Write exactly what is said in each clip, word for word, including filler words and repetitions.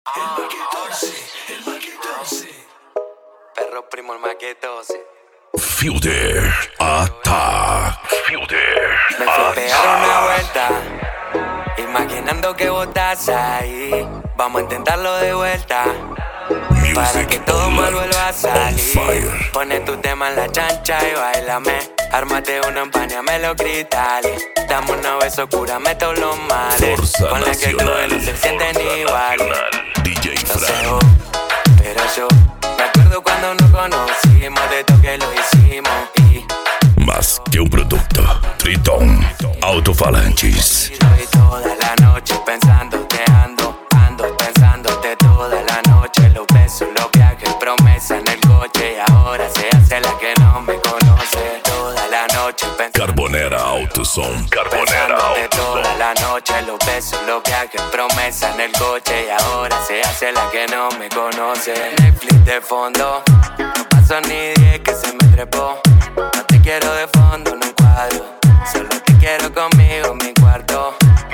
Perro primo, el maquetose. Fielder Attack. Fielder Me fui a pegar una Attack. vuelta, imaginando que vos estás ahí. Vamos a intentarlo de vuelta, para que Music todo mal Alert vuelva a on salir. fire. Pone tu tema en la chancha y bailame. Ármate uno, empañame los cristales. Dame una beso, cúrame todos los males. Fuerza Con la que Nacional. no se sienten iguales. D J No sé Fran. vos, pero yo me acuerdo cuando nos conocimos, de todo que lo hicimos. Y Más que un producto. Triton Altofalantes. y toda la noche pensándote, ando, ando pensándote toda la noche. Los besos, los viajes, promesa en el coche. Y ahora se hace la que no me conoce. Toda la noche pensando, Carbonera Autosom. Carbonera pensándote toda Autosom. la noche. Los besos, los viajes, promesa en el coche. Y ahora se hace la que no me conoce. Netflix de fondo, no paso ni diez que se me trepó. No te quiero de fondo en un cuadro, solo te quiero conmigo en mi cuarto.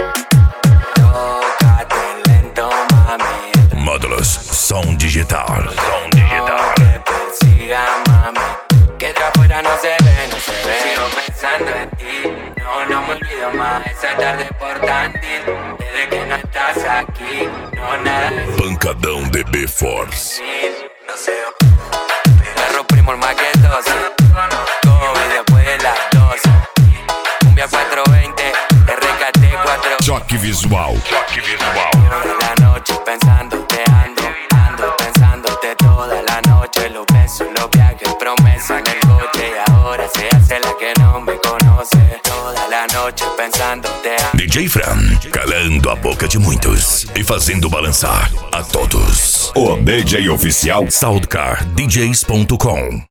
Tócate lento, mami. Módulos Som Digital. Som No Digital. te persiga, mami, que de afuera no se ve, no se ve. Sigo pensando en ti, no, no me olvido más. Esa tarde portátil, desde que no estás aquí, no nada de Pancadão D B Force. decir, no sé. Perro primo, el maquetoso, como después de las doce. Cumbia cuatrocientos veinte, R K T cuatro. Choque visual. Choque visual. Toda la noche pensándote, ando, ando pensándote toda la noche. Los besos, los viajes, promesa en el coche. Y ahora se hace la que no me conoce. Toda la noche pensándote, ando. D J Fran, calando a boca de muitos e fazendo balançar a todos. O D J oficial Soundcar D Js ponto com.